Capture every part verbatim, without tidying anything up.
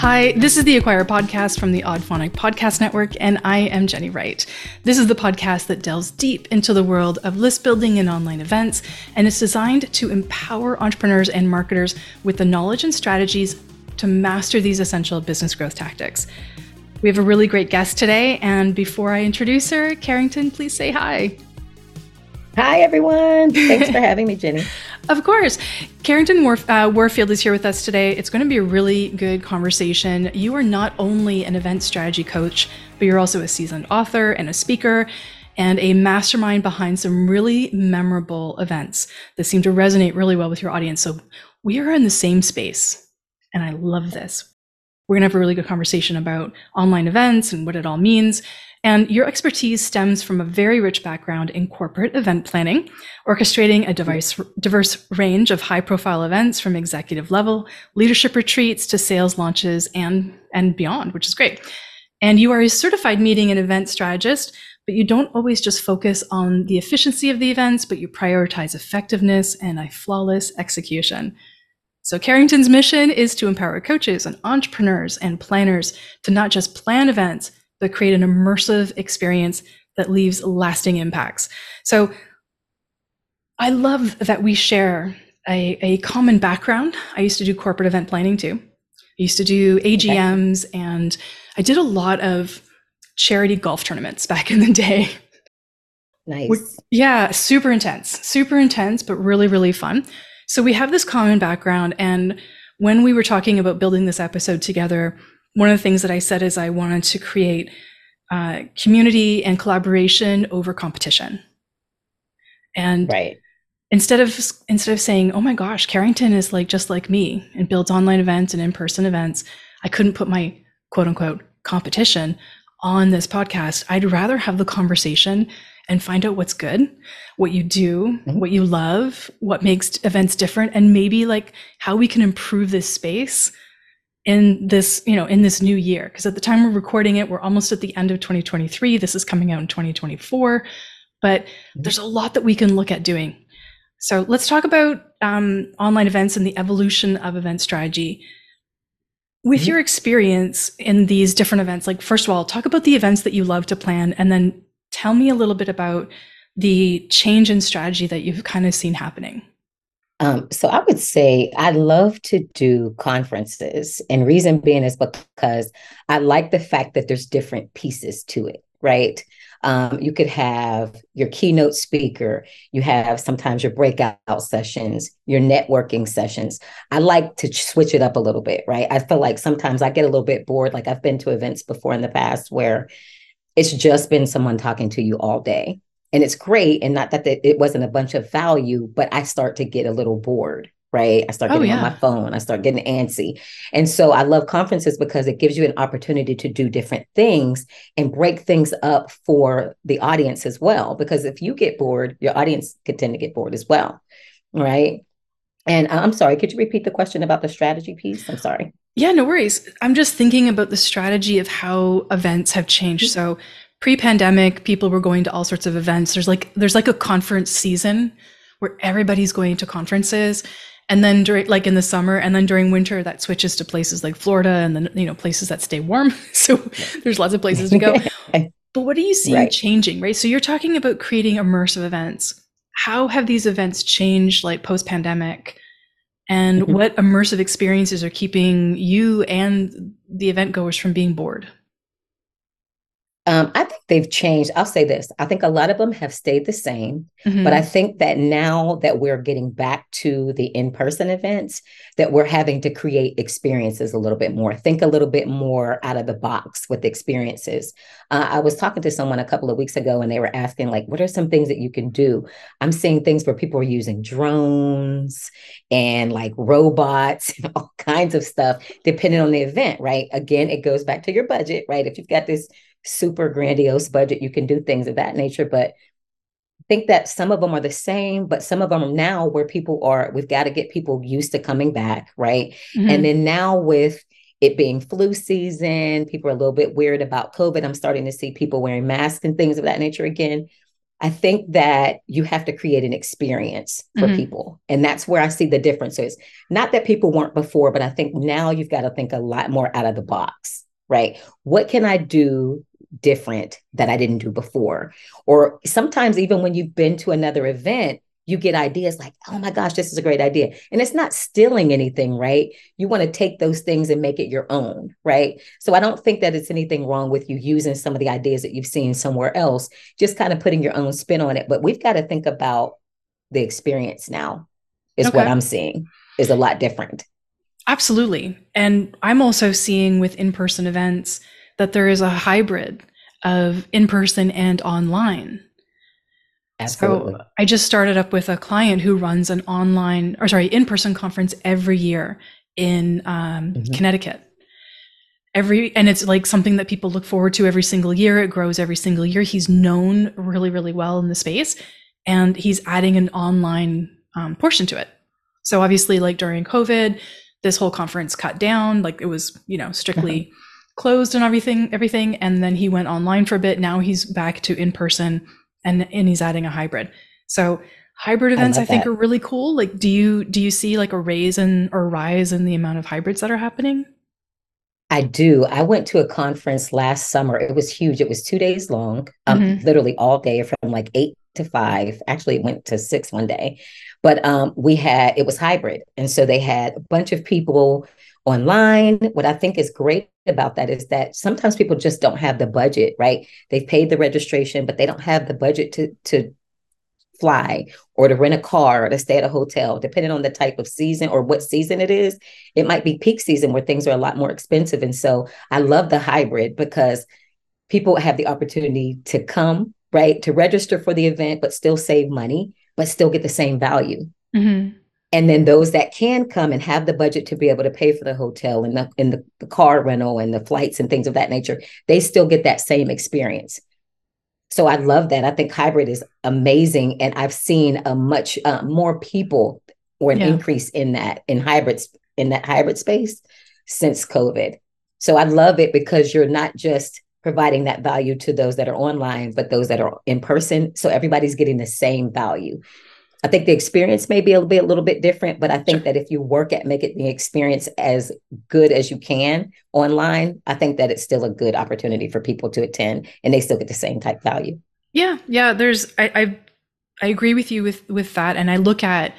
Hi, this is the Acquire podcast from the Audphonic Podcast Network, and I am Jenny Wright. This is the podcast that delves deep into the world of list building and online events, and it's designed to empower entrepreneurs and marketers with the knowledge and strategies to master these essential business growth tactics. We have a really great guest today, and before I introduce her, Carrington, please say hi. Hi, everyone. Thanks for having me, Jenny. Of course. Carrington Warf- uh, Warfield is here with us today. It's going to be a really good conversation. You are not only an event strategy coach, but you're also a seasoned author and a speaker and a mastermind behind some really memorable events that seem to resonate really well with your audience. So we are in the same space, and I love this. We're going to have a really good conversation about online events and what it all means. And your expertise stems from a very rich background in corporate event planning, orchestrating a diverse, diverse range of high-profile events from executive level, leadership retreats to sales launches and, and beyond, which is great. And you are a certified meeting and event strategist, but you don't always just focus on the efficiency of the events, but you prioritize effectiveness and a flawless execution. So Carrington's mission is to empower coaches and entrepreneurs and planners to not just plan events, but create an immersive experience that leaves lasting impacts. So I love that we share a, a common background. I used to do corporate event planning too. I used to do A G Ms, and I did a lot of charity golf tournaments back in the day. Nice. Yeah, super intense, super intense, but really, really fun. So we have this common background. And when we were talking about building this episode together, one of the things that I said is I wanted to create uh, community and collaboration over competition. And right. instead of instead of saying, "Oh my gosh, Carrington is like just like me and builds online events and in-person events," I couldn't put my quote unquote competition on this podcast. I'd rather have the conversation and find out what's good, what you do, mm-hmm. what you love, what makes events different, and maybe like how we can improve this space in this, you know, in this new year. Because at the time we're recording it, we're almost at the end of twenty twenty-three. This is coming out in twenty twenty-four, but there's a lot that we can look at doing. So let's talk about um, online events and the evolution of event strategy. With mm-hmm. your experience in these different events, like first of all, talk about the events that you love to plan, and then tell me a little bit about the change in strategy that you've kind of seen happening. Um, so I would say I love to do conferences, and reason being is because I like the fact that there's different pieces to it, right? Um, you could have your keynote speaker, you have sometimes your breakout sessions, your networking sessions. I like to switch it up a little bit, right? I feel like sometimes I get a little bit bored. Like I've been to events before in the past where it's just been someone talking to you all day. And it's great. And not that it wasn't a bunch of value, but I start to get a little bored, right? I start getting oh, yeah. on my phone. I start getting antsy. And so I love conferences because it gives you an opportunity to do different things and break things up for the audience as well. Because if you get bored, your audience could tend to get bored as well, right? And I'm sorry, could you repeat the question about the strategy piece? I'm sorry. Yeah, no worries. I'm just thinking about the strategy of how events have changed. So pre-pandemic, people were going to all sorts of events. There's like there's like a conference season where everybody's going to conferences, and then during like in the summer, and then during winter, that switches to places like Florida, and then you know places that stay warm. So there's lots of places to go. But what do you see right. changing, right? So you're talking about creating immersive events. How have these events changed, like post-pandemic? And mm-hmm. what immersive experiences are keeping you and the event goers from being bored? Um, I think they've changed. I'll say this. I think a lot of them have stayed the same, mm-hmm. but I think that now that we're getting back to the in-person events, that we're having to create experiences a little bit more, think a little bit more out of the box with experiences. Uh, I was talking to someone a couple of weeks ago and they were asking, like, what are some things that you can do? I'm seeing things where people are using drones and like robots and all kinds of stuff, depending on the event, right? Again, it goes back to your budget, right? If you've got this super grandiose budget, you can do things of that nature. But I think that some of them are the same, but some of them are now where people are, we've got to get people used to coming back, right? Mm-hmm. And then now with it being flu season, people are a little bit weird about COVID. I'm starting to see people wearing masks and things of that nature again. I think that you have to create an experience for Mm-hmm. people. And that's where I see the difference is. Not that people weren't before, but I think now you've got to think a lot more out of the box, right? What can I do different that I didn't do before? Or sometimes even when you've been to another event, you get ideas like, oh my gosh, this is a great idea. And it's not stealing anything, right? You want to take those things and make it your own, right? So I don't think that it's anything wrong with you using some of the ideas that you've seen somewhere else, just kind of putting your own spin on it. But we've got to think about the experience now, is what Okay. I'm seeing is a lot different. Absolutely. And I'm also seeing with in-person events that there is a hybrid of in-person and online. Absolutely. So I just started up with a client who runs an online, or sorry, in-person conference every year in um, Mhm. Connecticut. Every and it's like something that people look forward to every single year. It grows every single year. He's known really, really well in the space, and he's adding an online um, portion to it. So obviously, like during COVID, this whole conference cut down. Like it was, you know, strictly closed and everything, everything. And then he went online for a bit. Now he's back to in person, and and he's adding a hybrid. So hybrid I events, I, love think, that. are really cool. Like, do you do you see like a raise in or rise in the amount of hybrids that are happening? I do. I went to a conference last summer. It was huge. It was two days long, um, Mm-hmm. literally all day from like eight to five. Actually, it went to six one day. But um, we had, it was hybrid. And so they had a bunch of people online. What I think is great about that is that sometimes people just don't have the budget, right? They've paid the registration, but they don't have the budget to, to fly or to rent a car or to stay at a hotel, depending on the type of season or what season it is. It might be peak season where things are a lot more expensive. And so I love the hybrid because people have the opportunity to come, right, to register for the event, but still save money, but still get the same value. Mm-hmm. And then those that can come and have the budget to be able to pay for the hotel and the, and the, the car rental and the flights and things of that nature, they still get that same experience. So I love that. I think hybrid is amazing. And I've seen a much uh, more people or an Yeah. increase in that, in hybrids, in that hybrid space since COVID. So I love it because you're not just providing that value to those that are online, but those that are in person. So everybody's getting the same value. I think the experience may be a, be a little bit different, but I think Sure. that if you work at making the experience as good as you can online, I think that it's still a good opportunity for people to attend and they still get the same type value. Yeah. Yeah. There's I I, I agree with you with with that. And I look at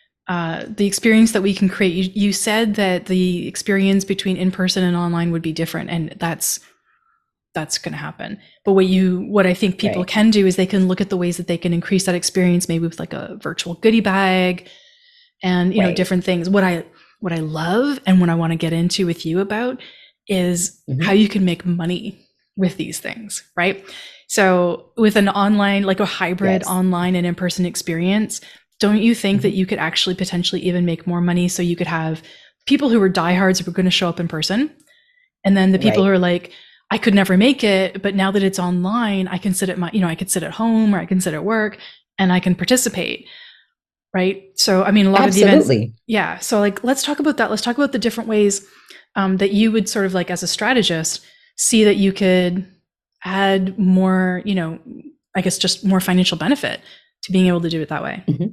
uh, the experience that we can create. You, you said that the experience between in person and online would be different, and that's that's going to happen. But what you, what I think people Right. can do is they can look at the ways that they can increase that experience, maybe with like a virtual goodie bag, and you know Right. different things. What I what I love and what I want to get into with you about is Mhm. how you can make money with these things, right? So with an online, like a hybrid Yes. online and in-person experience, don't you think that Mhm. you could actually potentially even make more money? So you could have people who are diehards who are going to show up in person, and then the people Right. who are like, I could never make it, but now that it's online, I can sit at my, you know, I could sit at home or I can sit at work and I can participate. Right. So, I mean, a lot of the events, Absolutely. yeah. So like, let's talk about that. Let's talk about the different ways um, that you would sort of like, as a strategist, see that you could add more, you know, I guess just more financial benefit to being able to do it that way. Mhm.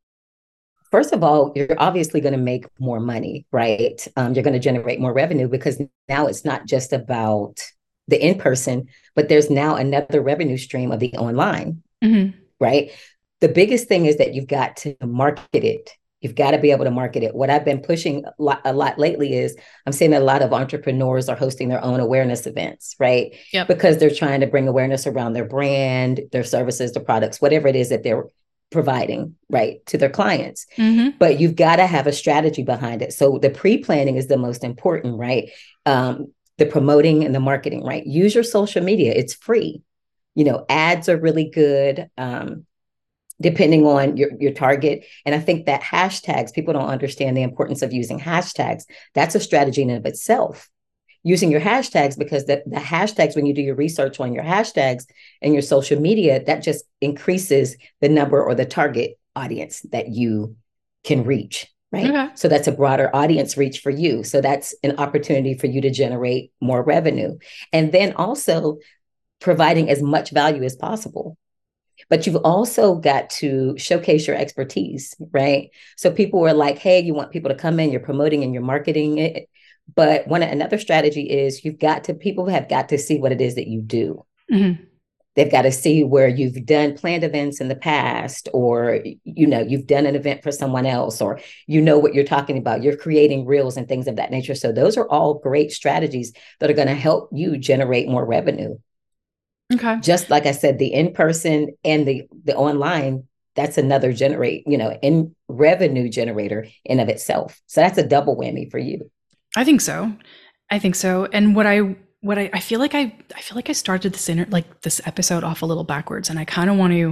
First of all, you're obviously going to make more money, right? Um, you're going to generate more revenue because now it's not just about the in person, but there's now another revenue stream of the online, Mm-hmm. right? The biggest thing is that you've got to market it. You've got to be able to market it. What I've been pushing a lot, a lot lately is I'm seeing a lot of entrepreneurs are hosting their own awareness events, right? Yep. Because they're trying to bring awareness around their brand, their services, their products, whatever it is that they're providing, right, to their clients. Mm-hmm. But you've got to have a strategy behind it. So the pre-planning is the most important, right? Um, the promoting and the marketing, right? Use your social media. It's free. You know, ads are really good. Um, depending on your, your target. And I think that hashtags, people don't understand the importance of using hashtags. That's a strategy in and of itself. Using your hashtags, because the, the hashtags, when you do your research on your hashtags and your social media, that just increases the number or the target audience that you can reach, right? Okay. So that's a broader audience reach for you. So that's an opportunity for you to generate more revenue. And then also providing as much value as possible. But you've also got to showcase your expertise, right? So people were like, hey, you want people to come in, you're promoting and you're marketing it. But one another strategy is you've got to, people have got to see what it is that you do. Mm-hmm. They've got to see where you've done planned events in the past, or, you know, you've done an event for someone else, or you know what you're talking about. You're creating reels and things of that nature. So those are all great strategies that are going to help you generate more revenue. Okay. Just like I said, the in-person and the, the online, that's another generate, you know, in revenue generator in of itself. So that's a double whammy for you. I think so. I think so. And what I what I, I feel like I I feel like I started this inter, like this episode off a little backwards, and I kind of want to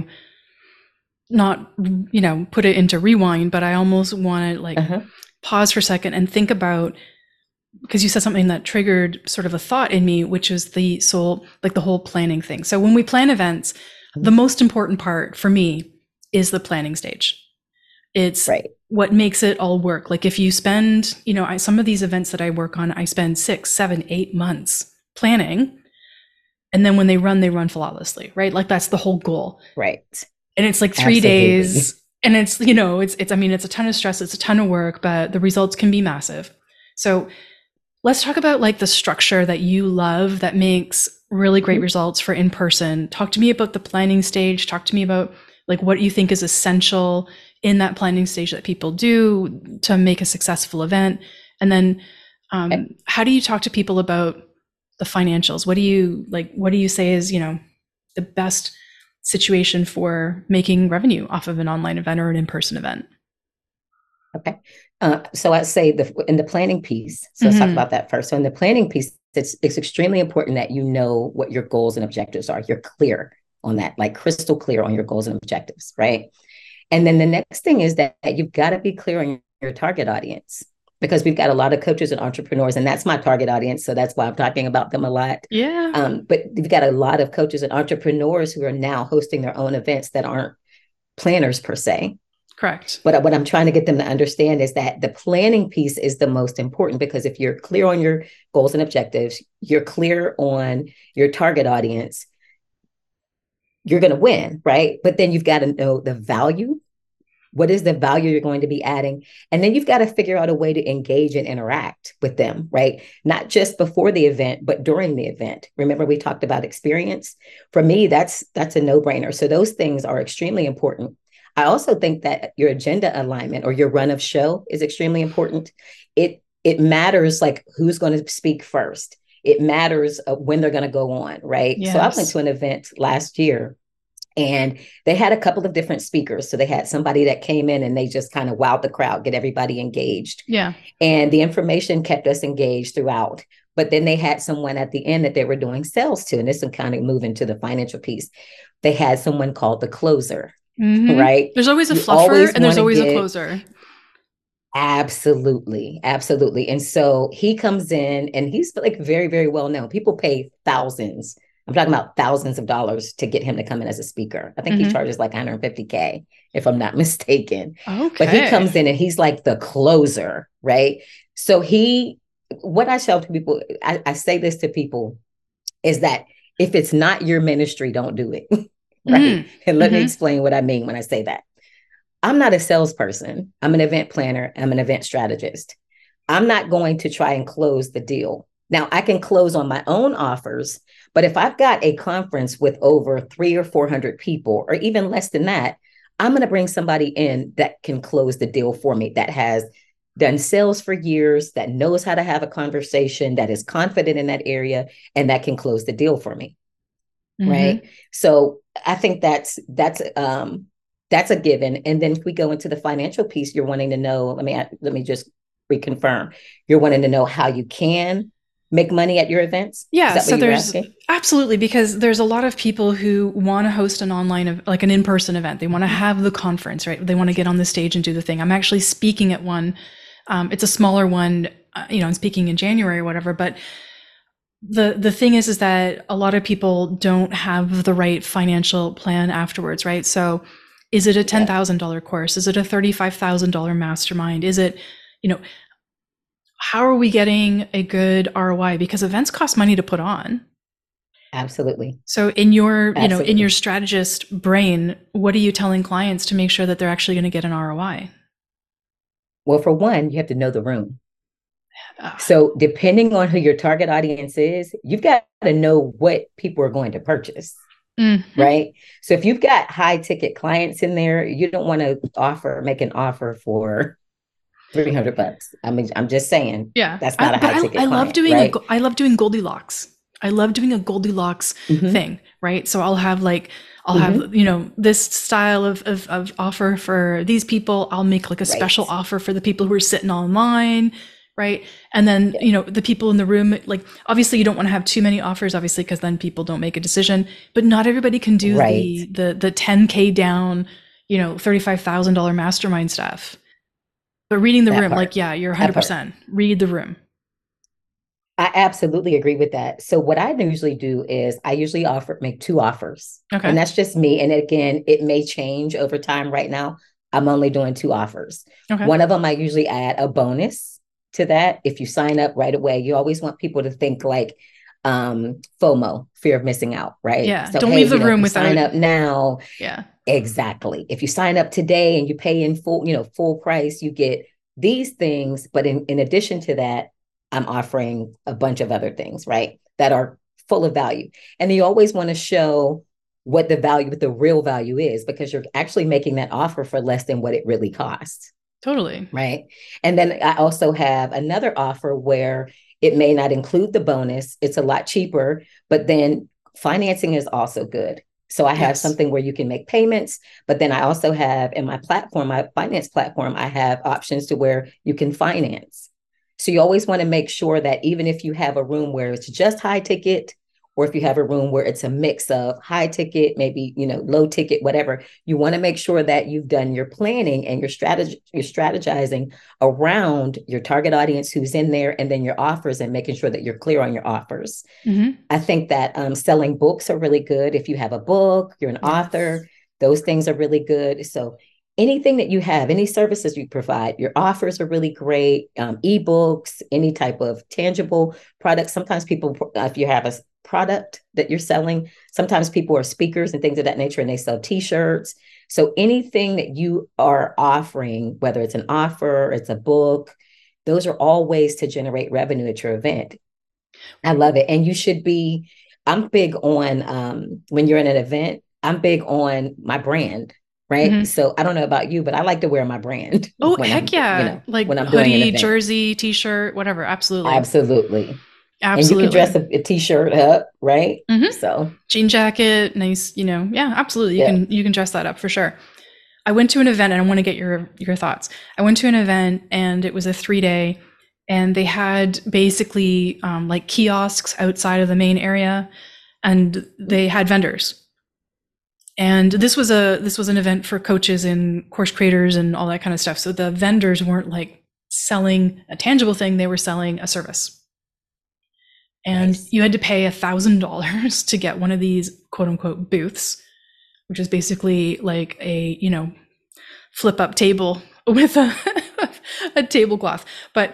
not, you know, put it into rewind, but I almost want to like uh-huh. pause for a second and think about, because you said something that triggered sort of a thought in me, which is the soul, like the whole planning thing. So when we plan events, mm-hmm. the most important part for me is the planning stage. It's right. what makes it all work. Like if you spend, you know, I, some of these events that I work on, I spend six, seven, eight months planning. And then when they run, they run flawlessly, right? Like that's the whole goal. Right. And it's like three Absolutely. days and it's, you know, it's, it's, I mean, it's a ton of stress. It's a ton of work, but the results can be massive. So let's talk about like the structure that you love that makes really great mm-hmm. results for in-person. Talk to me about the planning stage. Talk to me about like what you think is essential in that planning stage that people do to make a successful event. And then um, okay. how do you talk to people about the financials? What do you like, what do you say is, you know, the best situation for making revenue off of an online event or an in-person event? Okay. Uh, so I'd say the in the planning piece, so let's mm-hmm. talk about that first. So in the planning piece, it's, it's extremely important that you know what your goals and objectives are. You're clear on that, like crystal clear on your goals and objectives, right? And then the next thing is that, that you've got to be clear on your, your target audience, because we've got a lot of coaches and entrepreneurs, and that's my target audience. So that's why I'm talking about them a lot. Yeah. Um, but we've got a lot of coaches and entrepreneurs who are now hosting their own events that aren't planners per se. Correct. But what I'm trying to get them to understand is that the planning piece is the most important, because if you're clear on your goals and objectives, you're clear on your target audience, you're going to win, right? But then you've got to know the value. What is the value you're going to be adding? And then you've got to figure out a way to engage and interact with them, right? Not just before the event, but during the event. Remember, we talked about experience. For me, that's that's a no-brainer. So those things are extremely important. I also think that your agenda alignment or your run of show is extremely important. It it matters like who's going to speak first. It matters uh, when they're going to go on, right? Yes. So I went to an event last year and they had a couple of different speakers. So they had somebody that came in and they just kind of wowed the crowd, get everybody engaged. Yeah. And the information kept us engaged throughout. But then they had someone at the end that they were doing sales to, and this will kind of move into the financial piece. They had someone called the closer. Mm-hmm. Right. There's always a fluffer always and there's always get, a closer. Absolutely. Absolutely. And so he comes in and he's like very, very well known. People pay thousands. I'm talking about thousands of dollars to get him to come in as a speaker. I think mm-hmm. he charges like one hundred fifty K, if I'm not mistaken. Okay. But he comes in and he's like the closer. Right. So he, what I tell to people, I, I say this to people is that if it's not your ministry, don't do it. Right. Mm-hmm. And let mm-hmm. me explain what I mean when I say that. I'm not a salesperson. I'm an event planner. I'm an event strategist. I'm not going to try and close the deal. Now, I can close on my own offers, but if I've got a conference with over three or four hundred people, or even less than that, I'm going to bring somebody in that can close the deal for me, that has done sales for years, that knows how to have a conversation, that is confident in that area, and that can close the deal for me. Mm-hmm. Right. So I think that's that's um, that's a given. And then if we go into the financial piece, you're wanting to know, let me let me just reconfirm. You're wanting to know how you can make money at your events? Yeah. So there's absolutely, because there's a lot of people who want to host an online, like an in-person event. They want to have the conference, right? They want to get on the stage and do the thing. I'm actually speaking at one. Um, it's a smaller one, uh, you know, I'm speaking in January or whatever, but The the thing is, is that a lot of people don't have the right financial plan afterwards, right? So is it a ten thousand dollars course? Is it a thirty-five thousand dollars mastermind? Is it, you know, how are we getting a good R O I? Because events cost money to put on. Absolutely. So in your, you know, in Absolutely. your strategist brain, what are you telling clients to make sure that they're actually going to get an R O I? Well, for one, you have to know the room. Uh, So, depending on who your target audience is, you've got to know what people are going to purchase, mm-hmm. right? So, if you've got high ticket clients in there, you don't want to offer, make an offer for three hundred bucks. I mean, I'm just saying Yeah, that's I, not a but high I, I ticket love client, doing a right? I love doing Goldilocks. I love doing a Goldilocks Mm-hmm. thing, right? So I'll have like I'll Mm-hmm. have you know this style of, of of offer for these people. I'll make like a special Right. offer for the people who are sitting online, right? And then Yeah. you know the people in the room. Like obviously you don't want to have too many offers, obviously, because then people don't make a decision. But not everybody can do Right. the the the ten K down, you know, thirty five thousand dollar mastermind stuff. But reading the That room, like part. yeah, you're one That hundred part. percent read the room. I absolutely agree with that. So what I usually do is I usually offer make two offers. Okay. And that's just me. And again, it may change over time. Right now, I'm only doing two offers. Okay. One of them I usually add a bonus to that. If you sign up right away, you always want people to think like um FOMO, fear of missing out, right? Yeah. So Don't hey, leave the you know, if room you without. sign up now, Yeah. exactly. If you sign up today and you pay in full, you know, full price, you get these things. But in, in addition to that, I'm offering a bunch of other things, right? That are full of value. And you always want to show what the value, what the real value is, because you're actually making that offer for less than what it really costs. Totally. Right. And then I also have another offer where it may not include the bonus. It's a lot cheaper, but then financing is also good. So I have Yes. something where you can make payments, but then I also have in my platform, my finance platform, I have options to where you can finance. So you always want to make sure that even if you have a room where it's just high ticket, or if you have a room where it's a mix of high ticket, maybe, you know, low ticket, whatever, you want to make sure that you've done your planning and your strategy, you're strategizing around your target audience who's in there, and then your offers, and making sure that you're clear on your offers. Mm-hmm. I think that um, selling books are really good. If you have a book, you're an Yes. author, those things are really good. So anything that you have, any services you provide, your offers are really great. Um, ebooks, any type of tangible products. Sometimes people, if you have a product that you're selling, sometimes people are speakers and things of that nature, and they sell t-shirts. So anything that you are offering, whether it's an offer, it's a book, those are all ways to generate revenue at your event. I love it. And you should be, I'm big on um, when you're in an event, I'm big on my brand, right? Mm-hmm. So I don't know about you, but I like to wear my brand Oh, when heck I'm, you yeah. know, Like when I'm doing an hoodie, event. jersey, t-shirt, whatever. Absolutely. Absolutely. And you can dress Absolutely. a, a t-shirt up, right? Mm-hmm. So, Jean jacket, nice, you know. Yeah, absolutely. You yeah. can you can dress that up for sure. I went to an event and I want to get your your thoughts. I went to an event and it was a three day, and they had basically um, like kiosks outside of the main area, and they had vendors. And this was a this was an event for coaches and course creators and all that kind of stuff. So the vendors weren't like selling a tangible thing; they were selling a service. And Nice. you had to pay a thousand dollars to get one of these quote unquote booths, which is basically like a you know flip up table with a a tablecloth. But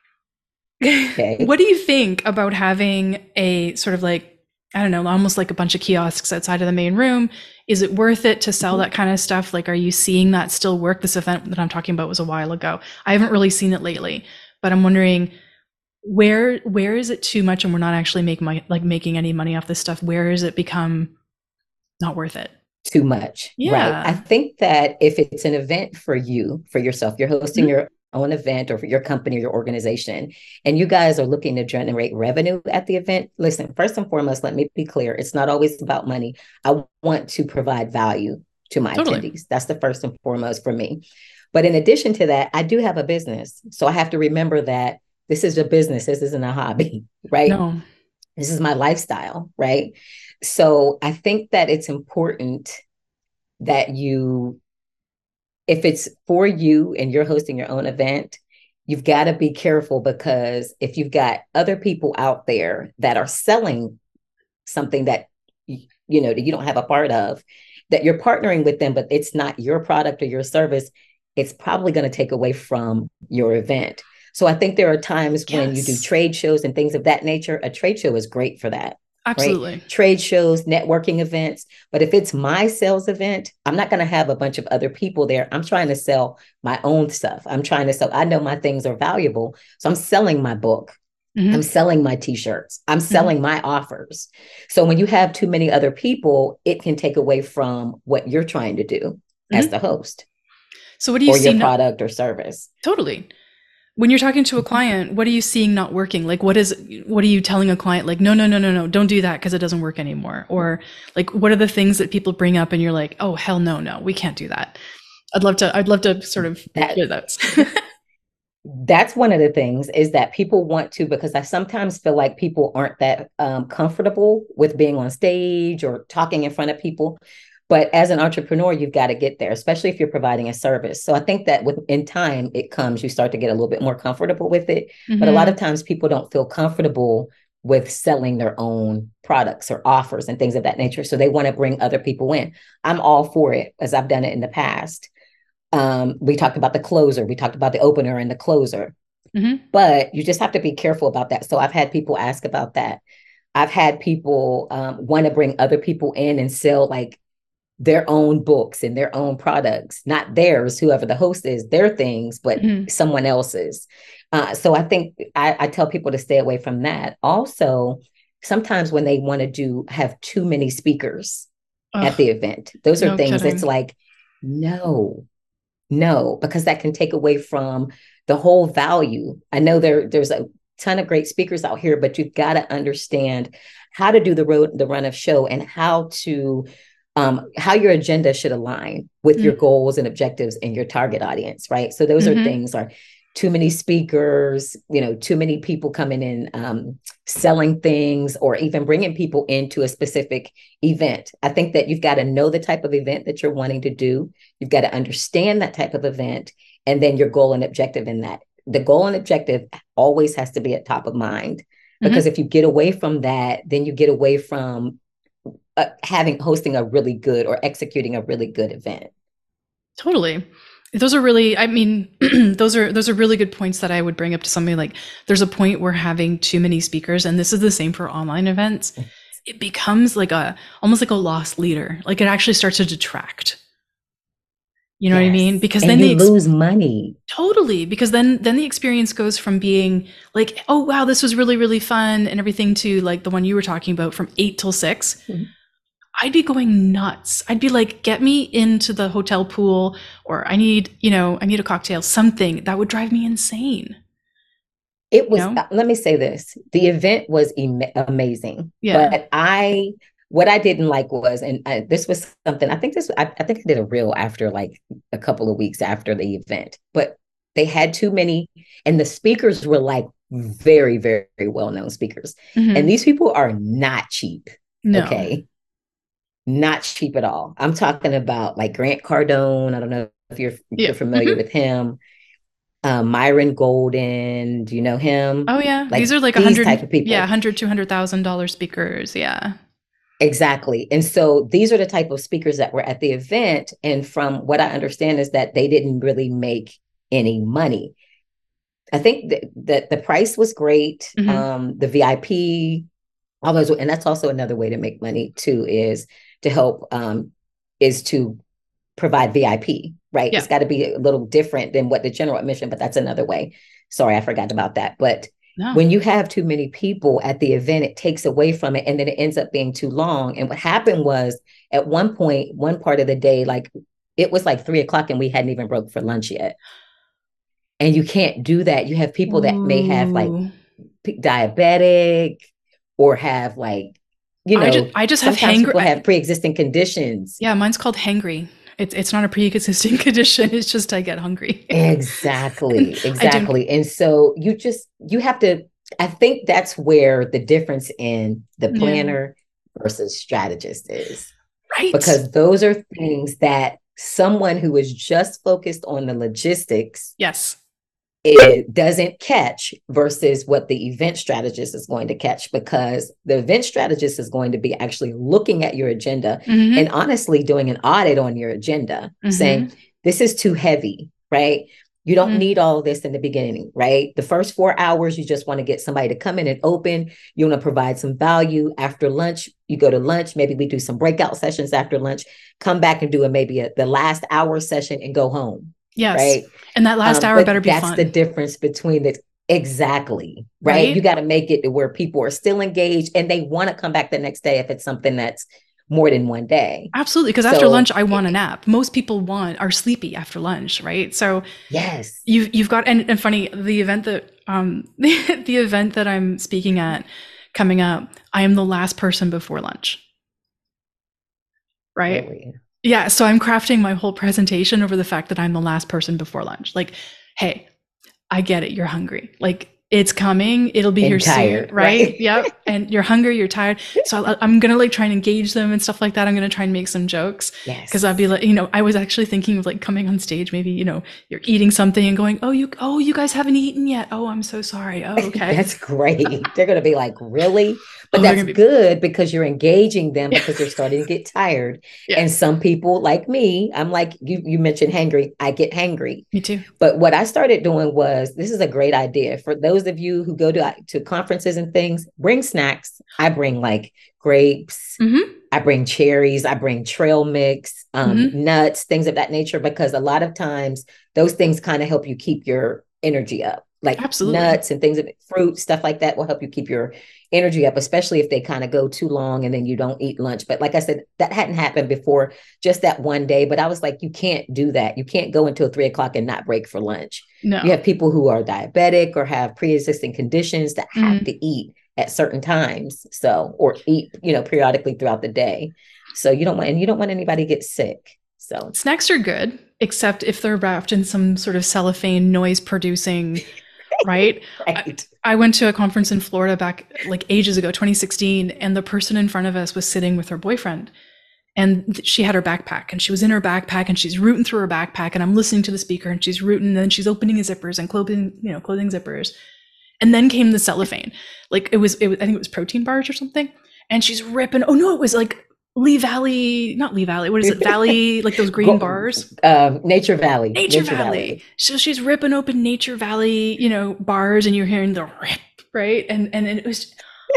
Okay. what do you think about having a sort of like, I don't know, almost like a bunch of kiosks outside of the main room? Is it worth it to sell Mhm. that kind of stuff? Like, are you seeing that still work? This event that I'm talking about was a while ago. I haven't really seen it lately, but I'm wondering where where is it too much and we're not actually making money, like making any money off this stuff? Where has it become not worth it? Too much, right? I Yeah. think that if it's an event for you, for yourself, you're hosting Mhm. your own event, or for your company or your organization, and you guys are looking to generate revenue at the event, listen, first and foremost, let me be clear. It's not always about money. I want to provide value to my Totally. attendees. That's the first and foremost for me. But in addition to that, I do have a business. So I have to remember that this is a business. This isn't a hobby, right? No. This is my lifestyle, right? So I think that it's important that you, if it's for you and you're hosting your own event, you've got to be careful, because if you've got other people out there that are selling something that you know that you don't have a part of, that you're partnering with them, but it's not your product or your service, it's probably going to take away from your event. So I think there are times when you do Yes. trade shows and things of that nature. A trade show is great for that. Absolutely. Right? Trade shows, networking events. But if it's my sales event, I'm not going to have a bunch of other people there. I'm trying to sell my own stuff. I'm trying to sell, I know my things are valuable. So I'm selling my book. Mm-hmm. I'm selling my t-shirts. I'm selling mm-hmm. my offers. So when you have too many other people, it can take away from what you're trying to do mm-hmm. as the host. So what do you or see your product not- or service? Totally. When you're talking to a client, what are you seeing not working? Like, what is, what are you telling a client? Like, no, no, no, no, no, don't do that because it doesn't work anymore. Or like, what are the things that people bring up and you're like, oh, hell no, no, we can't do that. I'd love to, I'd love to sort of that, hear those. That's one of the things is that people want to, because I sometimes feel like people aren't that um, comfortable with being on stage or talking in front of people. But as an entrepreneur, you've got to get there, especially if you're providing a service. So I think that with in time, it comes, you start to get a little bit more comfortable with it. Mm-hmm. But a lot of times people don't feel comfortable with selling their own products or offers and things of that nature. So they want to bring other people in. I'm all for it, as I've done it in the past. Um, we talked about the closer, we talked about the opener and the closer. Mm-hmm. But you just have to be careful about that. So I've had people ask about that. I've had people um, want to bring other people in and sell like their own books and their own products, not theirs, whoever the host is, their things, but mm-hmm. someone else's. Uh, so I think I, I tell people to stay away from that. Also, sometimes when they want to do have too many speakers Ugh, at the event, those are no things kidding. That's like, no, no, because that can take away from the whole value. I know there there's a ton of great speakers out here, but you've got to understand how to do the road, the run of show and how to Um, how your agenda should align with mm-hmm. your goals and objectives and your target audience, right? So those mm-hmm. are things are too many speakers, you know, too many people coming in, um, selling things, or even bringing people into a specific event. I think that you've got to know the type of event that you're wanting to do. You've got to understand that type of event, and then your goal and objective in that. The goal and objective always has to be at top of mind, because mm-hmm. if you get away from that, then you get away from Uh, having hosting a really good or executing a really good event. Totally. Those are really, I mean, those are those are really good points that I would bring up to somebody. Like, there's a point where having too many speakers, and this is the same for online events, it becomes like a almost like a lost leader. Like, it actually starts to detract. You know yes. what I mean? Because and then you they ex- lose money. Totally. Because then then the experience goes from being like, oh wow, this was really really fun and everything, to like the one you were talking about from eight till six. Mm-hmm. I'd be going nuts. I'd be like, get me into the hotel pool, or I need, you know, I need a cocktail, something that would drive me insane. It was, you know? Let me say this. The event was em- amazing. Yeah. But I, what I didn't like was, and I, this was something, I think this, I, I think I did a reel after like a couple of weeks after the event, but they had too many, and the speakers were like very, very, very well-known speakers. Mm-hmm. And these people are not cheap. No. Okay. Not cheap at all. I'm talking about like Grant Cardone. I don't know if you're, yeah. you're familiar mm-hmm. with him. Um, Myron Golden. Do you know him? Oh yeah. Like, these are like a hundred type of people. Yeah. one hundred, two hundred thousand dollars speakers. Yeah. Exactly. And so these are the type of speakers that were at the event. And from what I understand is that they didn't really make any money. I think that, that the price was great. Mm-hmm. Um, the V I P, all those, and that's also another way to make money too, is to help, um, is to provide V I P, right? Yeah. It's got to be a little different than what the general admission, but that's another way. Sorry, I forgot about that. But no. when you have too many people at the event, it takes away from it, and then it ends up being too long. And what happened was, at one point, one part of the day, like it was like three o'clock and we hadn't even broke for lunch yet. And you can't do that. You have people that Ooh. may have like diabetic or have like, you know, I just, I just have hangry. People have pre-existing conditions. Yeah, mine's called hangry. It's it's not a pre-existing condition. It's just I get hungry. Exactly, exactly. And so you just you have to. I think that's where the difference in the planner yeah. versus strategist is, right? Because those are things that someone who is just focused on the logistics, yes, it doesn't catch, versus what the event strategist is going to catch, because the event strategist is going to be actually looking at your agenda mm-hmm. and honestly doing an audit on your agenda, mm-hmm. saying, this is too heavy, right? You don't Mm. need all of this in the beginning, right? The first four hours, you just want to get somebody to come in and open. You want to provide some value. After lunch, you go to lunch. Maybe we do some breakout sessions after lunch. Come back and do a maybe a, the last hour session and go home. Yes. Right. And that last um, hour but better be that's fun. the difference between the exactly right. Right? You got to make it to where people are still engaged and they want to come back the next day if it's something that's more than one day. Absolutely. Because So- after lunch, I want a nap. Most people want are sleepy after lunch, right? So Yes. you've you've got and, and funny, the event that um the, the event that I'm speaking at coming up, I am the last person before lunch. Right? Really. Yeah. So I'm crafting my whole presentation over the fact that I'm the last person before lunch. Like, hey, I get it. You're hungry. Like, it's coming. It'll be And here tired, soon. Right? right? Yep. And you're hungry. You're tired. So I, I'm going to like try and engage them and stuff like that. I'm going to try and make some jokes. Yes. Because I'd be like, you know, I was actually thinking of like coming on stage, maybe, you know, you're eating something and going, oh, you, oh, you guys haven't eaten yet. Oh, I'm so sorry. Oh, okay. That's great. They're going to be like, really? But Oh, they're that's gonna be- good because you're engaging them because they're starting to get tired. Yeah. And some people like me, I'm like, you, you mentioned hangry. I get hangry. Me too. But what I started doing was, this is a great idea for those of you who go to, to conferences and things, bring snacks. I bring like grapes. Mm-hmm. I bring cherries. I bring trail mix, um, Mhm. nuts, things of that nature, because a lot of times those things kind of help you keep your energy up. Like Absolutely. nuts and things of fruit, stuff like that will help you keep your energy up, especially if they kind of go too long and then you don't eat lunch. But like I said, that hadn't happened before, just that one day. But I was like, you can't do that. You can't go until three o'clock and not break for lunch. No. You have people who are diabetic or have pre-existing conditions that have Mhm. to eat at certain times. So, or eat, you know, periodically throughout the day. So you don't want, and you don't want anybody to get sick. So Snacks are good, except if they're wrapped in some sort of cellophane noise producing, right? right. I went to a conference in Florida back like ages ago, twenty sixteen, and the person in front of us was sitting with her boyfriend. And th- she had her backpack and she was in her backpack and she's rooting through her backpack. And I'm listening to the speaker and she's rooting and then she's opening his zippers and clothing, you know, clothing zippers. And then came the cellophane. Like it was, it was, I think it was protein bars or something. And she's ripping, oh no, it was like Lee Valley, not Lee Valley. What is it? Valley, like those green Go- bars. Uh, Nature Valley. Nature, Valley. So she's ripping open Nature Valley, you know, bars, and you're hearing the rip, right? And and it was,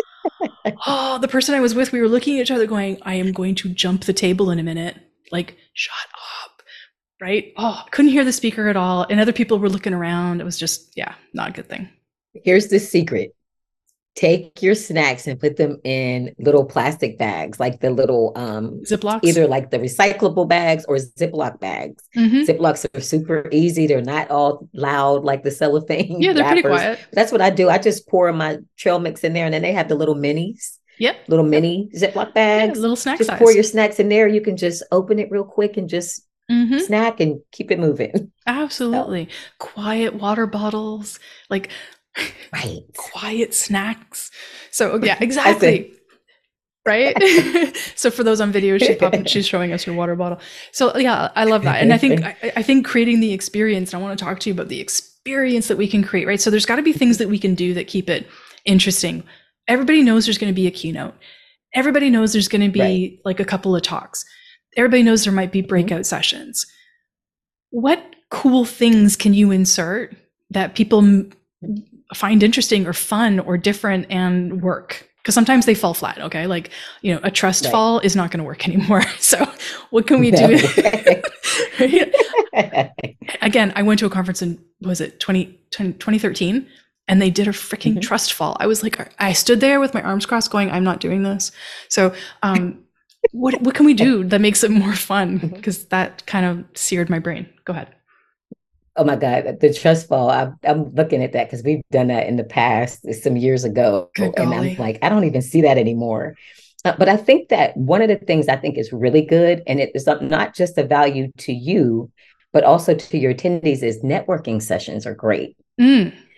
oh, the person I was with, we were looking at each other, going, "I am going to jump the table in a minute." Like, shut up, right? Oh, couldn't hear the speaker at all, and other people were looking around. It was just, yeah, not a good thing. Here's the secret. Take your snacks and put them in little plastic bags, like the little, um, Ziplocs, either like the recyclable bags or Ziploc bags. Mhm. Ziplocs are super easy. They're not all loud like the cellophane. Yeah, they're pretty wrappers. quiet. That's what I do. I just pour my trail mix in there, and then they have the little minis, Yep, little mini Ziploc yeah, bags. little snack Just size. pour your snacks in there. You can just open it real quick and just Mhm. snack and keep it moving. Absolutely, quiet water bottles, like Right. quiet snacks. So yeah, exactly. Right. So for those on video, she's popping, she's showing us her water bottle. So yeah, I love that. And I think I, I think creating the experience, and I want to talk to you about the experience that we can create, right? So there's got to be things that we can do that keep it interesting. Everybody knows there's going to be a keynote. Everybody knows there's going to be Right. like a couple of talks. Everybody knows there might be Mm-hmm. breakout sessions. What cool things can you insert that people m- find interesting or fun or different and work? Because sometimes they fall flat. Okay, like, you know, a trust Right. fall is not going to work anymore. So what can we No. do? Right? Again, I went to a conference in, was it twenty, twenty thirteen, and they did a freaking Mhm. trust fall. I was like, I stood there with my arms crossed going, I'm not doing this. So um, what what can we do that makes it more fun? Mhm. Because that kind of seared my brain. Go ahead. Oh my God, the trust fall. I'm, I'm looking at that because we've done that in the past some years ago. Good And golly. I'm like, I don't even see that anymore. Uh, but I think that one of the things I think is really good, and it is not just a value to you, but also to your attendees, is networking sessions are great. Mm,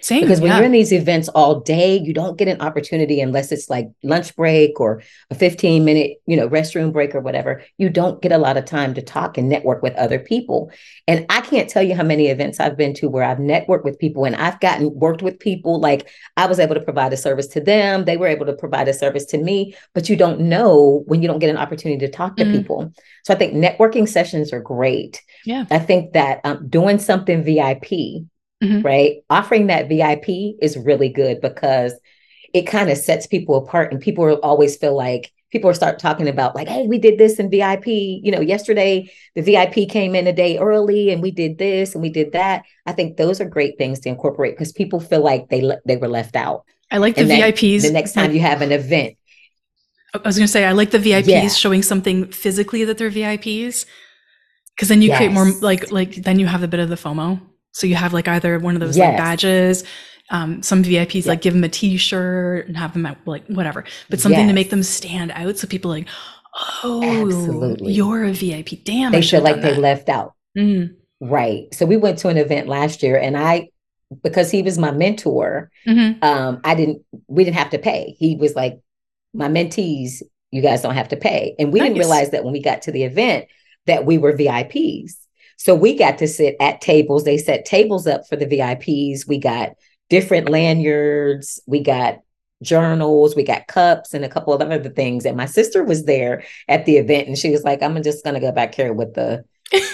Same, Because when yeah. you're in these events all day, you don't get an opportunity unless it's like lunch break or a fifteen minute, you know, restroom break or whatever. You don't get a lot of time to talk and network with other people. And I can't tell you how many events I've been to where I've networked with people and I've gotten worked with people. Like I was able to provide a service to them. They were able to provide a service to me, but you don't know when you don't get an opportunity to talk to mm. people. So I think networking sessions are great. Yeah. I think that um, doing something V I P, mm-hmm. right? Offering that V I P is really good because it kind of sets people apart and people will always feel like people start talking about like, hey, we did this in V I P. You know, yesterday the V I P came in a day early and we did this and we did that. I think those are great things to incorporate because people feel like they le- they were left out. I like the and V I Ps. The next time like, you have an event. I was going to say, I like the V I Ps yeah. showing something physically that they're V I Ps because then you yes. create more like, like then you have a bit of the FOMO. So you have like either one of those yes. like badges, um, some V I Ps yes. like give them a t-shirt and have them at like whatever, but something yes. to make them stand out. So people are like, oh, absolutely, you're a V I P. Damn, they I feel like they that. left out. Mm. Right. So we went to an event last year and I, because he was my mentor, mm-hmm. um, I didn't, we didn't have to pay. He was like, my mentees, you guys don't have to pay. And we nice. Didn't realize that when we got to the event that we were V I Ps. So we got to sit at tables. They set tables up for the V I Ps. We got different lanyards. We got journals. We got cups and a couple of other things. And my sister was there at the event and she was like, I'm just going to go back here with the,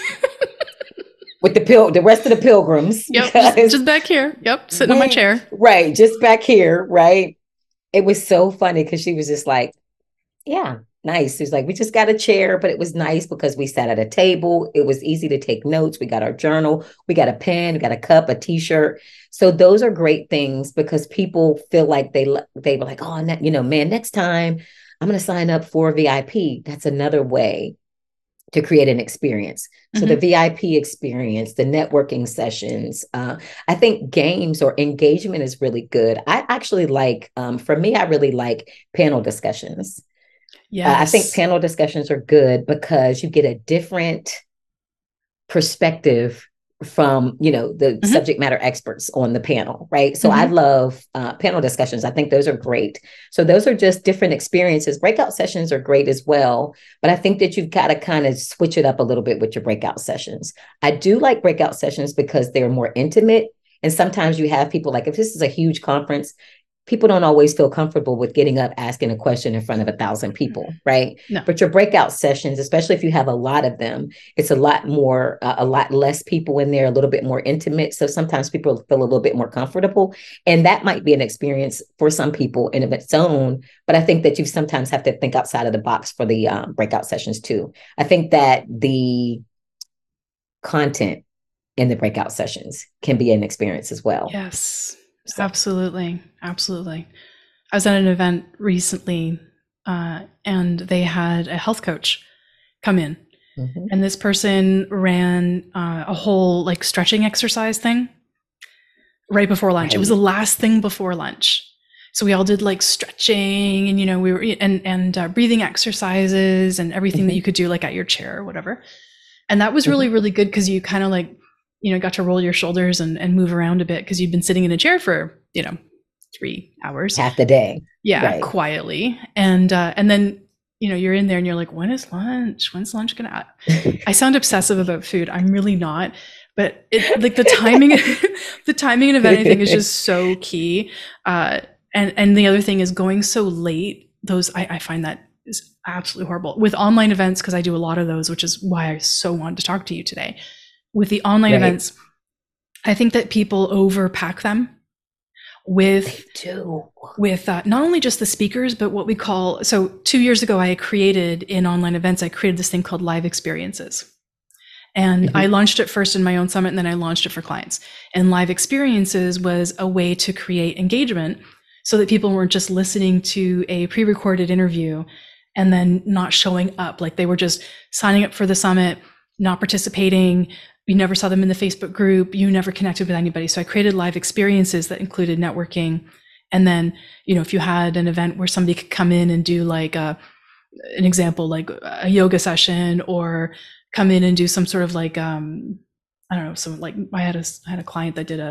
with the pil- the rest of the pilgrims. Yep. Just, just back here. Yep. Sitting we, on my chair. Right. Just back here. Right. It was so funny because she was just like, yeah. Nice. It was like, we just got a chair, but it was nice because we sat at a table. It was easy to take notes. We got our journal. We got a pen, we got a cup, a t-shirt. So those are great things because people feel like they, they were like, oh, you know, man, next time I'm going to sign up for a V I P. That's another way to create an experience. So mm-hmm. the V I P experience, the networking sessions, uh, I think games or engagement is really good. I actually like, um, for me, I really like panel discussions. Yes. Uh, I think panel discussions are good because you get a different perspective from, you know, the mm-hmm. subject matter experts on the panel, right? So mm-hmm. I love uh, panel discussions. I think those are great. So those are just different experiences. Breakout sessions are great as well, but I think that you've got to kind of switch it up a little bit with your breakout sessions. I do like breakout sessions because they're more intimate. And sometimes you have people like, if this is a huge conference, people don't always feel comfortable with getting up, asking a question in front of a thousand people, right? No. But your breakout sessions, especially if you have a lot of them, it's a lot more, uh, a lot less people in there, a little bit more intimate. So sometimes people feel a little bit more comfortable. And that might be an experience for some people in of its own. But I think that you sometimes have to think outside of the box for the um, breakout sessions too. I think that the content in the breakout sessions can be an experience as well. Yes. So. Absolutely. Absolutely. I was at an event recently uh, and they had a health coach come in mm-hmm. and this person ran uh, a whole like stretching exercise thing right before lunch. Right. It was the last thing before lunch. So we all did like stretching and, you know, we were and, and uh, breathing exercises and everything mm-hmm. that you could do like at your chair or whatever. And that was really, mm-hmm. really good because you kind of like, you know, got to roll your shoulders and, and move around a bit because you've been sitting in a chair for, you know, three hours. Half the day. Yeah, right. Quietly. And uh, and then, you know, you're in there and you're like, when is lunch? When's lunch gonna I sound obsessive about food. I'm really not. But it like the timing the timing of anything is just so key. Uh, and, and the other thing is going so late, those I, I find that is absolutely horrible. With online events, because I do a lot of those, which is why I so wanted to talk to you today. With the online right. events, I think that people overpack them with with uh, not only just the speakers, but what we call, so two years ago, I created in online events, I created this thing called live experiences. And mm-hmm. I launched it first in my own summit, and then I launched it for clients. And live experiences was a way to create engagement so that people weren't just listening to a pre-recorded interview and then not showing up. Like they were just signing up for the summit, not participating. You never saw them in the Facebook group. You never connected with anybody. So I created live experiences that included networking. And then, you know, if you had an event where somebody could come in and do like a, an example, like a yoga session, or come in and do some sort of like, um, I don't know, some like I had a, I had a client that did a,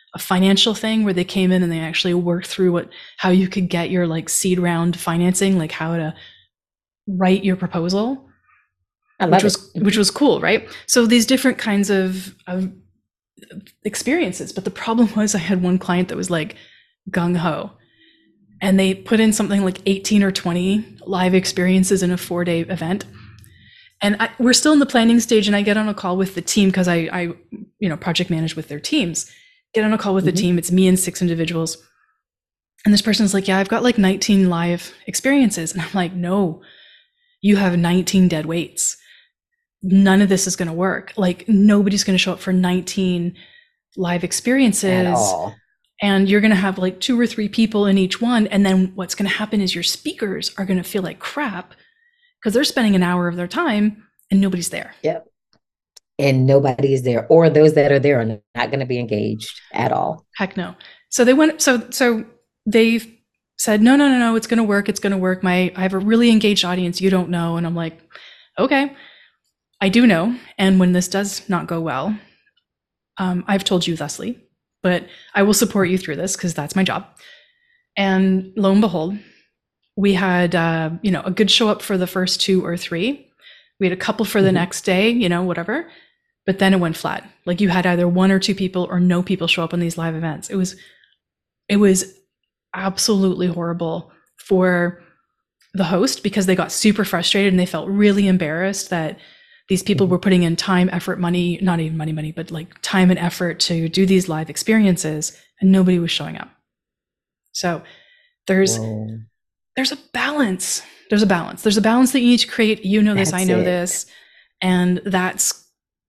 a financial thing where they came in and they actually worked through what how you could get your like seed round financing, like how to write your proposal, I love which it. was which was cool, right? So these different kinds of, of experiences. But the problem was I had one client that was like gung ho, and they put in something like eighteen or twenty live experiences in a four day event. And I, we're still in the planning stage, and I get on a call with the team because I, I, you know, project manage with their teams. Get on a call with mm-hmm. the team. It's me and six individuals. And this person's like, yeah, I've got like nineteen live experiences. And I'm like, no, you have nineteen dead weights. None of this is going to work. Like nobody's going to show up for nineteen live experiences. At all. And you're going to have like two or three people in each one. And then what's going to happen is your speakers are going to feel like crap because they're spending an hour of their time and nobody's there. Yep. And nobody is there, or those that are there are not going to be engaged at all. Heck no. So they went, so, so they said, no, no, no, no, it's going to work. It's going to work. My, I have a really engaged audience. You don't know. And I'm like, okay, I do know. And when this does not go well, um, I've told you thusly, but I will support you through this because that's my job. And lo and behold, we had, uh, you know, a good show up for the first two or three. We had a couple for the mm-hmm. next day, you know, whatever. But then it went flat. Like you had either one or two people or no people show up on these live events. It was, it was absolutely horrible for the host because they got super frustrated and they felt really embarrassed that these people mm-hmm. were putting in time, effort, money, not even money, money, but like time and effort to do these live experiences and nobody was showing up. So there's, Whoa. there's a balance. There's a balance. There's a balance that you need to create. You know this, that's I know it. this. And that's,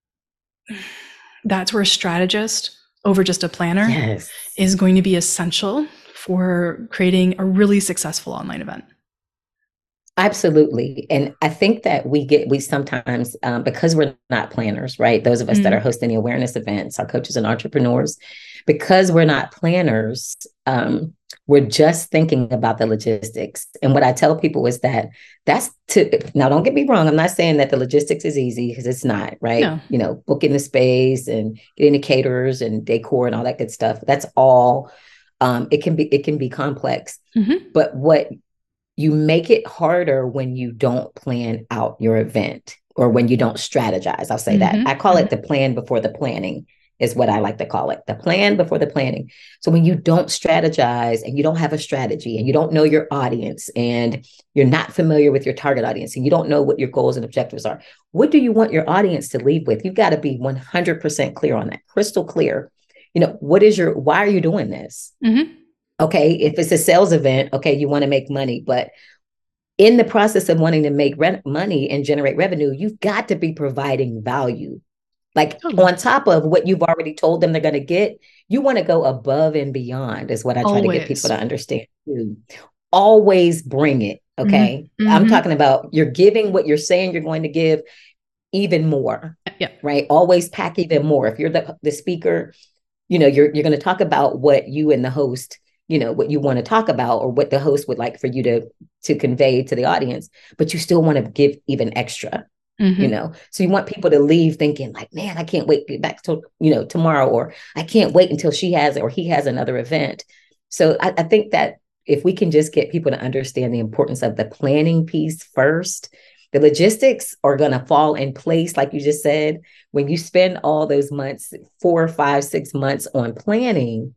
that's where a strategist over just a planner yes. is going to be essential for creating a really successful online event. Absolutely. And I think that we get, we sometimes, um, because we're not planners, right? Those of us mm-hmm. that are hosting the awareness events, our coaches and entrepreneurs, because we're not planners, um, we're just thinking about the logistics. And what I tell people is that that's to, now don't get me wrong. I'm not saying that the logistics is easy because it's not, right? No. You know, booking the space and getting the caterers and decor and all that good stuff. That's all, um, it can be, it can be complex, mm-hmm. but what you make it harder when you don't plan out your event or when you don't strategize. I'll say mm-hmm. that. I call mm-hmm. it the plan before the planning is what I like to call it. The plan before the planning. So when you don't strategize and you don't have a strategy and you don't know your audience and you're not familiar with your target audience and you don't know what your goals and objectives are, what do you want your audience to leave with? You've got to be one hundred percent clear on that, crystal clear. You know, what is your, why are you doing this? Mm-hmm. Okay, if it's a sales event, okay, you want to make money, but in the process of wanting to make re- money and generate revenue, you've got to be providing value. Like oh. on top of what you've already told them they're going to get, you want to go above and beyond is what I try Always. to get people to understand too. Always bring it, okay? Mm-hmm. I'm talking about you're giving what you're saying you're going to give even more, yeah. right? Always pack even more. If you're the, the speaker, you know, you're you're going to talk about what you and the host you know, what you want to talk about or what the host would like for you to, to convey to the audience, but you still want to give even extra, mm-hmm. you know? So you want people to leave thinking like, man, I can't wait to get back to, you know, tomorrow, or I can't wait until she has, or he has another event. So I, I think that if we can just get people to understand the importance of the planning piece first, the logistics are going to fall in place. Like you just said, when you spend all those months, four, five, six months on planning,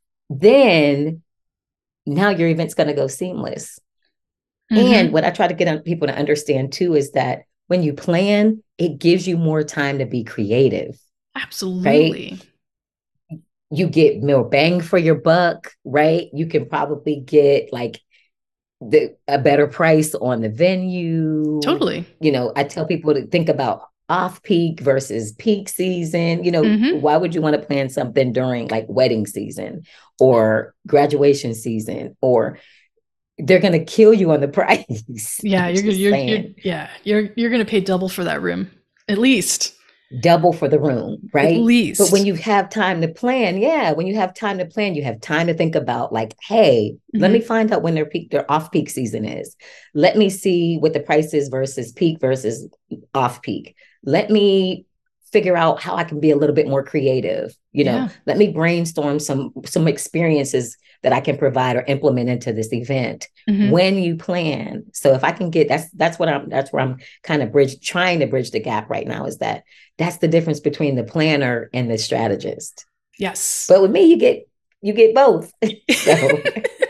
then now your event's going to go seamless. Mm-hmm. And what I try to get people to understand too is that when you plan, it gives you more time to be creative. Absolutely. Right? You get more bang for your buck, right? You can probably get like the a better price on the venue. Totally. You know, I tell people to think about off-peak versus peak season. You know, mm-hmm. why would you want to plan something during like wedding season or graduation season, or they're going to kill you on the price? Yeah, you're, you're, you're yeah, you're you're going to pay double for that room, at least. Double for the room, right? At least. But when you have time to plan, yeah, when you have time to plan, you have time to think about like, hey, mm-hmm. let me find out when their peak, their off-peak season is. Let me see what the price is versus peak versus off-peak. Let me figure out how I can be a little bit more creative. You know, Yeah. let me brainstorm some some experiences that I can provide or implement into this event Mhm. when you plan. So if I can get that's that's what I'm that's where I'm kind of bridge trying to bridge the gap right now, is that that's the difference between the planner and the strategist. Yes. But with me, you get you get both. So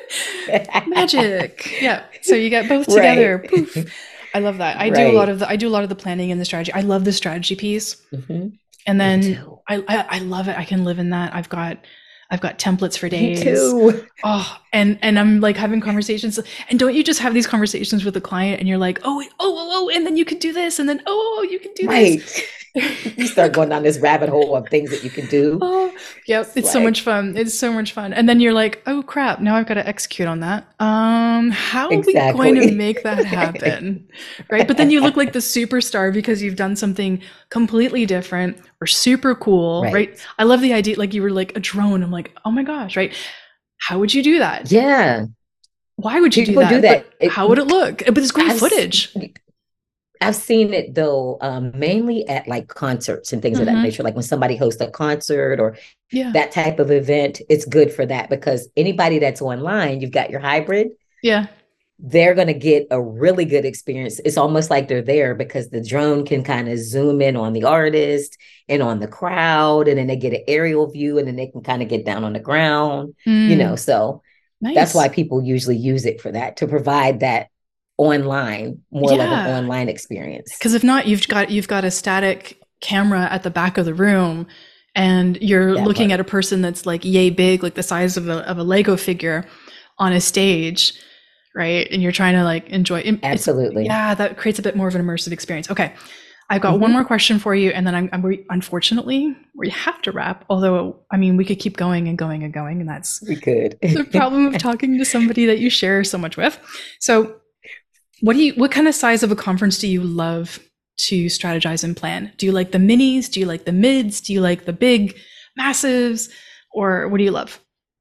magic. Yeah. So you get both Right. together. Poof. I love that. I do a Right. lot of the I do a lot of the planning and the strategy. I love the strategy piece. hmm And Me then too. I, I I love it. I can live in that. I've got I've got templates for Me days. too. Oh, and and I'm like having conversations. And don't you just have these conversations with the client and you're like, oh, wait, oh, oh, oh, and then you can do this, and then oh, oh, you can do Right. this. You start going down this rabbit hole of things that you can do. Oh, yep. It's, it's so like, much fun. It's so much fun. And then you're like, oh crap, now I've got to execute on that. Um, how are exactly. we going to make that happen? Right. But then you look like the superstar because you've done something completely different or super cool. Right. right? I love the idea. Like you were like a drone. I'm like, oh my gosh, right? How would you do that? Yeah. Why would you People do that? do that. But it, how would it look? But it's great I've, footage. I've seen it though, um, mainly at like concerts and things mm-hmm. of that nature. Like when somebody hosts a concert or yeah. that type of event, it's good for that because anybody that's online, you've got your hybrid. Yeah. They're going to get a really good experience. It's almost like they're there because the drone can kind of zoom in on the artist and on the crowd. And then they get an aerial view and then they can kind of get down on the ground, mm. you know, so nice. That's why people usually use it for that, to provide that online, more yeah. like an online experience. Because if not, you've got you've got a static camera at the back of the room and you're that looking part. At a person that's like yay big, like the size of a of a Lego figure on a stage, right? And you're trying to like enjoy it. Absolutely. Yeah, that creates a bit more of an immersive experience. Okay. I've got mm-hmm. one more question for you, and then I'm, I'm unfortunately we have to wrap. Although, I mean, we could keep going and going and going, and that's we could. the problem of talking to somebody that you share so much with. So, what do you? What kind of size of a conference do you love to strategize and plan? Do you like the minis? Do you like the mids? Do you like the big, massives? Or what do you love?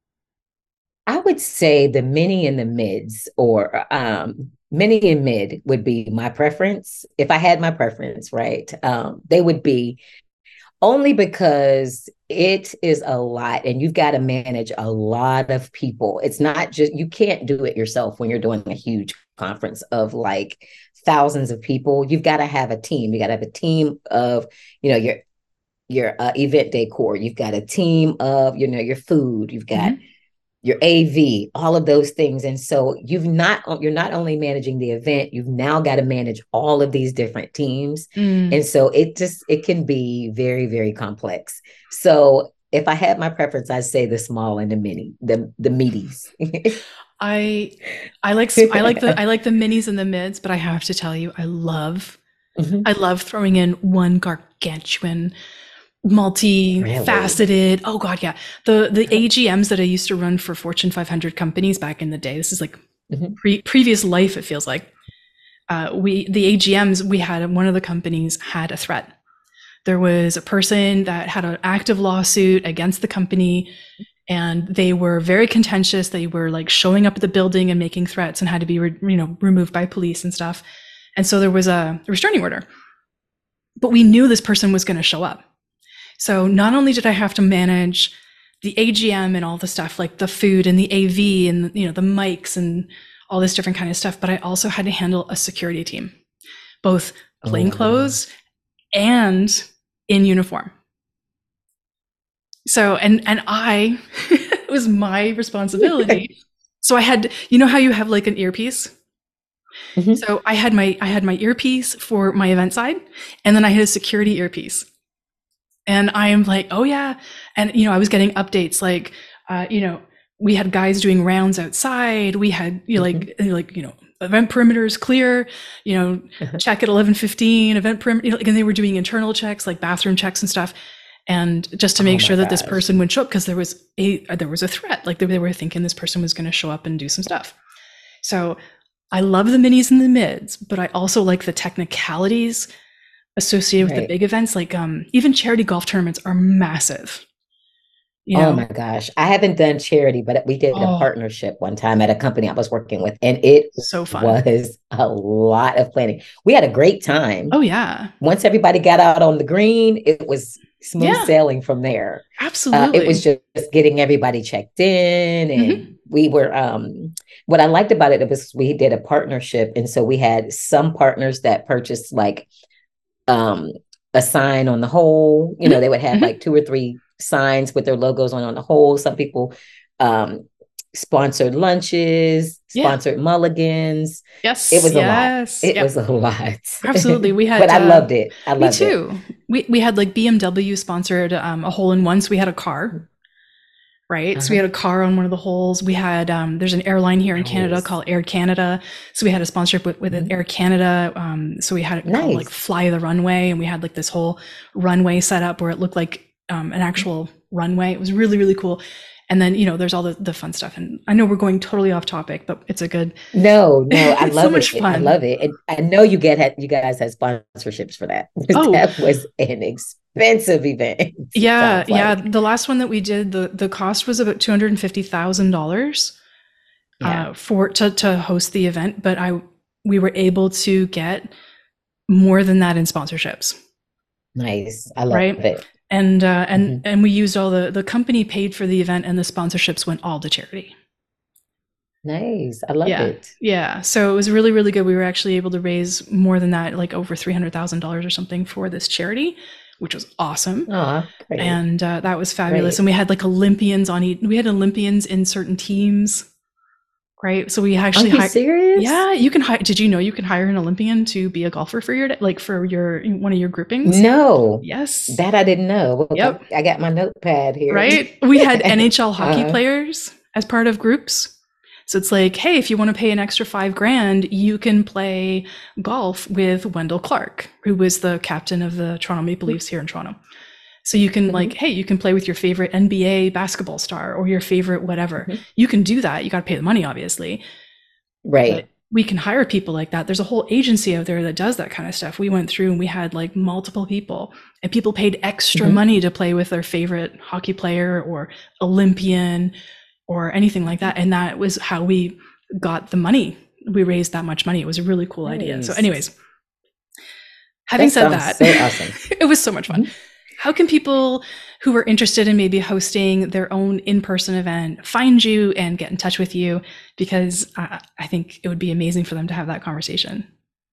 I would say the mini and the mids, or um, mini and mid would be my preference. If I had my preference, right, um, they would be only because it is a lot and you've got to manage a lot of people. It's not just, you can't do it yourself when you're doing a huge conference of like thousands of people. You've got to have a team. You got to have a team of, you know, your, your uh, event decor. You've got a team of, you know, your food. You've got mm-hmm. your A V, all of those things. And so you've not, you're not only managing the event, you've now got to manage all of these different teams. Mm. And so it just, it can be very, very complex. So if I had my preference, I'd say the small and the mini, the, the meaties. I, I like, I like the, I like the minis and the mids, but I have to tell you, I love, mm-hmm. I love throwing in one gargantuan, multi-faceted. Really? Oh God, yeah. The the A G Ms that I used to run for Fortune five hundred companies back in the day. This is like mm-hmm. pre- previous life. It feels like uh, we the A G Ms we had. One of the companies had a threat. There was a person that had an active lawsuit against the company, and they were very contentious. They were like showing up at the building and making threats, and had to be re- you know removed by police and stuff. And so there was a restraining order, but we knew this person was going to show up. So not only did I have to manage the A G M and all the stuff like the food and the A V and, you know, the mics and all this different kind of stuff, but I also had to handle a security team, both plainclothes oh. and in uniform. So, and, and I, it was my responsibility. So I had, you know how you have like an earpiece? Mm-hmm. So I had my, I had my earpiece for my event side, and then I had a security earpiece. And I am like, oh yeah. And, you know, I was getting updates like, uh, you know, we had guys doing rounds outside. We had, you know, like, mm-hmm. like, you know, event perimeters clear, you know, uh-huh. check at eleven fifteen, event perimeter, you know, and they were doing internal checks, like bathroom checks and stuff. And just to make oh sure that gosh. this person would show up, because there was a, there was a threat, like they, they were thinking this person was going to show up and do some stuff. So I love the minis and the mids, but I also like the technicalities associated with right. the big events. Like um even charity golf tournaments are massive, You Oh know? my gosh. I haven't done charity, but we did a Oh, partnership one time at a company I was working with, and it so fun. was a lot of planning. We had a great time. Oh, yeah. Once everybody got out on the green, it was smooth Yeah, sailing from there. Uh, it was absolutely. just getting everybody checked in, Hmm. and we were. Um, what I liked about it was we did a partnership, and so we had some partners that purchased like um, a sign on the hole. You know, Hmm. they would have Hmm. like two or three signs with their logos on on the hole. Some people um, sponsored lunches, Yeah. sponsored mulligans. It Yes. was a lot. Yes. It was Yep. a lot, Absolutely. We but had, I uh, loved it. I me loved it. too. We, we had like B M W sponsored um, a hole in one. So we had a car, right? So we Uh-huh. had a car on one of the holes. We had, um, there's an airline here in Canada Nice. called Air Canada. So we had a sponsorship with, with Mhm. Air Canada. Um, so we had it called like Nice. Fly the Runway. And we had like this whole runway set up where it looked like um, an actual runway. It was really, really cool. And then, you know, there's all the, the fun stuff. And I know we're going totally off topic, but it's a good, No, no, I it's so love much it. I fun. love it. And I know you get had you guys had sponsorships for that. Oh, That was an expensive event, it yeah. sounds Yeah. like. The last one that we did, the, the cost was about two hundred fifty thousand dollars Yeah. uh, for to, to host the event. But I, we were able to get more than that in sponsorships. Nice. I love Right. it. And, uh, and, Mhm. and we used all the, the company paid for the event and the sponsorships went all to charity. Nice. I love Yeah. it. Yeah. So it was really, really good. We were actually able to raise more than that, like over three hundred thousand dollars or something for this charity, which was awesome. Oh, great. And uh, that was fabulous. Great. And we had like Olympians on each, we had Olympians in certain teams, right? So we Are actually you hired, serious? yeah, you can hire, did you know you can hire an Olympian to be a golfer for your, like for your, one of your groupings? No, Yes. that I didn't know. Look, Yep. I, I got my notepad here. Right. We had N H L hockey Uh, players as part of groups. So it's like, hey, if you want to pay an extra five grand, you can play golf with Wendell Clark, who was the captain of the Toronto Maple Leafs here in Toronto. So you can Mhm. like, hey, you can play with your favorite N B A basketball star or your favorite whatever. Mhm. You can do that. You got to pay the money, obviously. Right. But we can hire people like that. There's a whole agency out there that does that kind of stuff. We went through and we had like multiple people, and people paid extra Mhm. money to play with their favorite hockey player or Olympian or anything like that. And that was how we got the money. We raised that much money. It was a really cool idea. So, Nice. anyways, having That said sounds that, so awesome. it was so much fun. Mhm. How can people who are interested in maybe hosting their own in-person event find you and get in touch with you? Because uh, I think it would be amazing for them to have that conversation.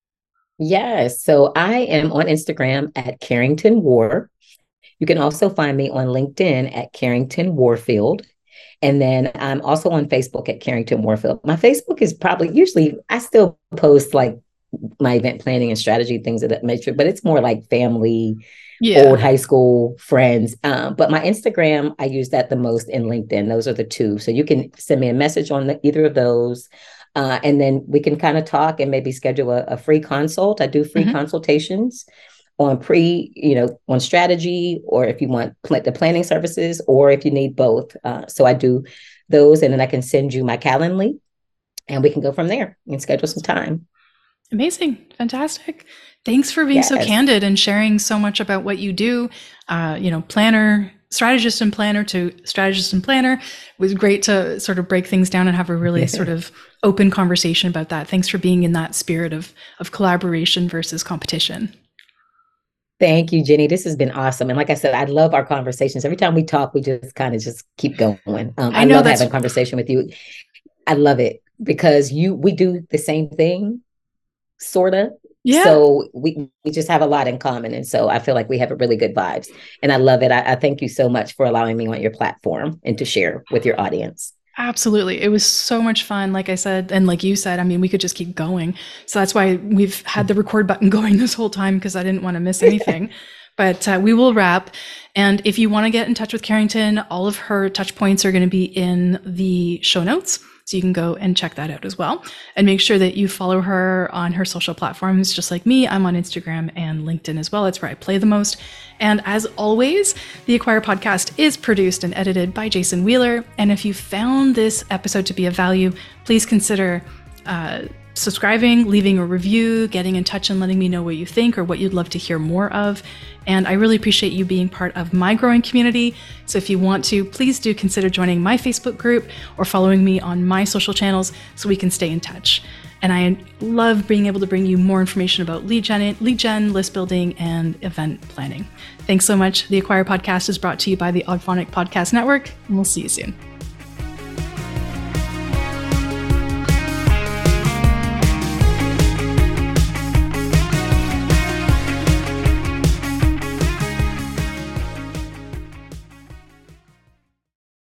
Yes. So I am on Instagram at Carrington War. You can also find me on LinkedIn at Carrington Warfield. And then I'm also on Facebook at Carrington Warfield. My Facebook is probably usually, I still post like my event planning and strategy, things of that nature, but it's more like family, Yeah. old high school friends. Um, but my Instagram, I use that the most, in LinkedIn. Those are the two. So you can send me a message on the, either of those. Uh, and then we can kind of talk and maybe schedule a, a free consult. I do free Mhm. consultations on pre, you know, on strategy, or if you want pl- the planning services, or if you need both. Uh, so I do those, and then I can send you my Calendly, and we can go from there and schedule some time. Amazing. Fantastic. Thanks for being so Yes. candid and sharing so much about what you do. Uh, you know, planner, strategist and planner to strategist and planner. It was great to sort of break things down and have a really sort of open conversation about that. Thanks for being in that spirit of, of collaboration versus competition. Thank you, Jenny. This has been awesome. And like I said, I love our conversations. Every time we talk, we just kind of just keep going. Um, I, I know love that's- having a conversation with you. I love it because you we do the same thing, sort of. Yeah. So we, we just have a lot in common. And so I feel like we have a really good vibes. And I love it. I, I thank you so much for allowing me on your platform and to share with your audience. Absolutely. It was so much fun. Like I said, and like you said, I mean, we could just keep going. So that's why we've had the record button going this whole time, because I didn't want to miss anything. But uh, we will wrap. And if you want to get in touch with Carrington, all of her touch points are going to be in the show notes. So you can go and check that out as well. And make sure that you follow her on her social platforms, just like me. I'm on Instagram and LinkedIn as well. It's where I play the most. And as always, the Acquire podcast is produced and edited by Jason Wheeler. And if you found this episode to be of value, please consider uh, subscribing, leaving a review, getting in touch and letting me know what you think or what you'd love to hear more of. And I really appreciate you being part of my growing community. So if you want to, please do consider joining my Facebook group or following me on my social channels so we can stay in touch. And I love being able to bring you more information about lead gen, lead gen, list building, and event planning. Thanks so much. The Acquire Podcast is brought to you by the Auphonic Podcast Network, and we'll see you soon.